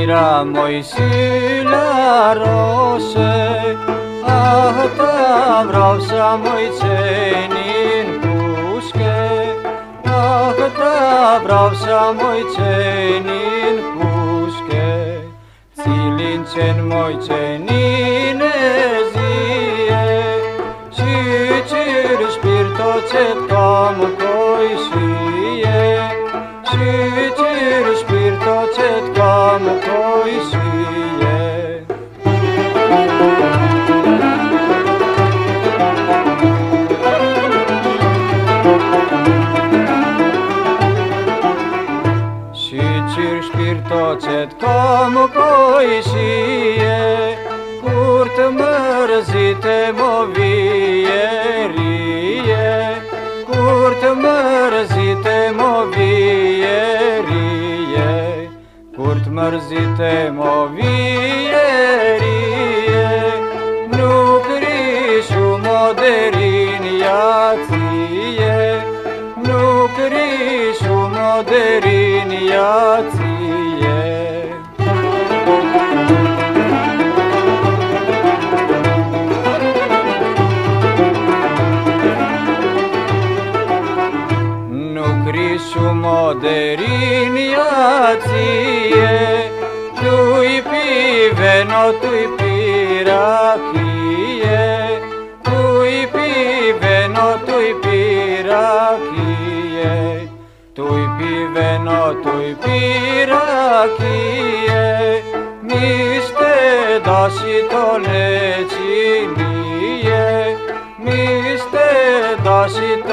Pira Moisila rose, ta vreau să mă-i țin pușche, ta vreau să mă-i țin pușche, țilincen mă-i ținine zie, și cir spirto cet cam coisie, și cir spirto cet cam coisie. Și cir spirto cet cam coisie, curt mărzite movierie, curt mărzite movierie, curt mărzite movierie, nu crișu moderin iație, nu crișu moderin iație. Crișu moderin iație, tu-i piveno, tu-i pirachie, tu-i piveno, tu-i pirachie, tu-i piveno, tu-i pirachie, miste dași tolecinie, miste dași